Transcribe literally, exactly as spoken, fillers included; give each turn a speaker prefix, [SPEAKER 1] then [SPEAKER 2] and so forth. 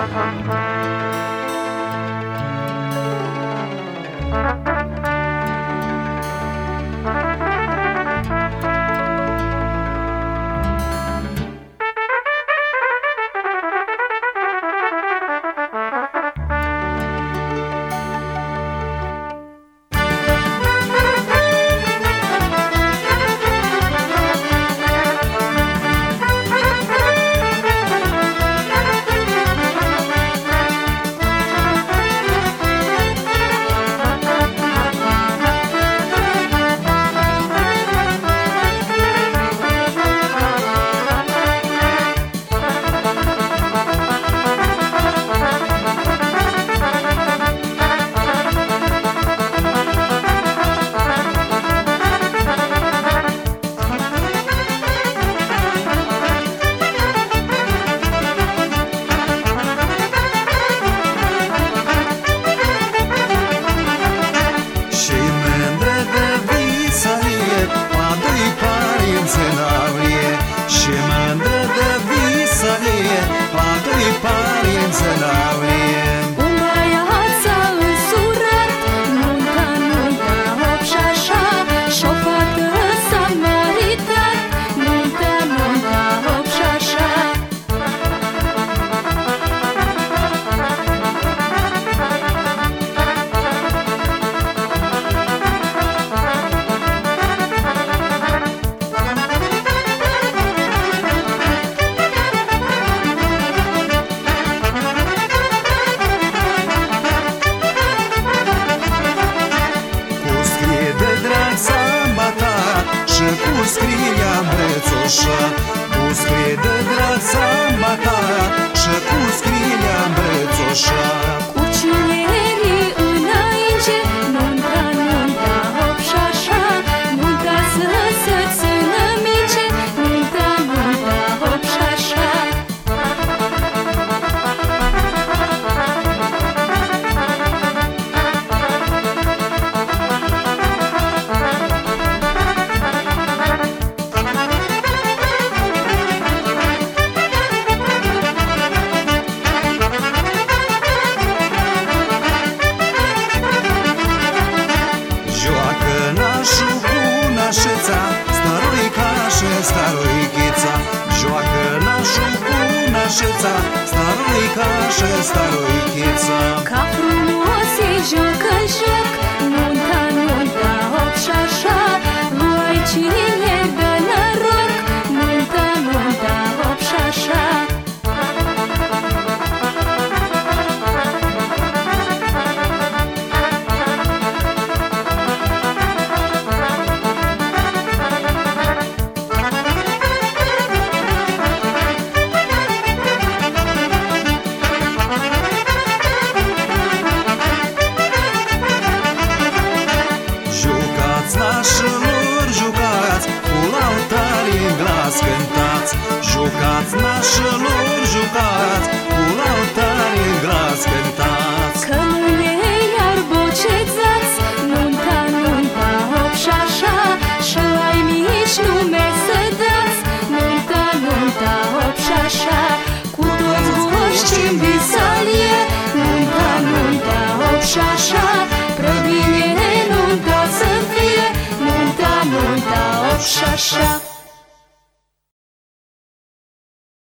[SPEAKER 1] Cu scria îmbrățoșa, cu scrie de drag samba ta, și cu scria îmbrățoșa.
[SPEAKER 2] Cu cinerii înainte, nunta, nunta, hop și așa, nunta să se țină mince, nunta, nunta, hop și așa.
[SPEAKER 1] Staroichița joacă nașul cu nașeța, staroica și staroichița.
[SPEAKER 2] Ca frumos e joc în joc, nunta, nunta, hop și așa, voi cine dă noroc, nunta, nunta, hop și așa.
[SPEAKER 1] Nașilor jucați, cu lautari în glas cântați. Jucați, nașilor jucați, cu lautari în glas cântați.
[SPEAKER 2] Că mâine iar bocețați, nunta, nunta, hop și așa, și ai mici nume să dați, nunta, nunta, hop și așa. Cu toți goști în visalie, nunta, nunta, hop și așa, prea bine nunta să fie, nunta, nunta, hop și așa.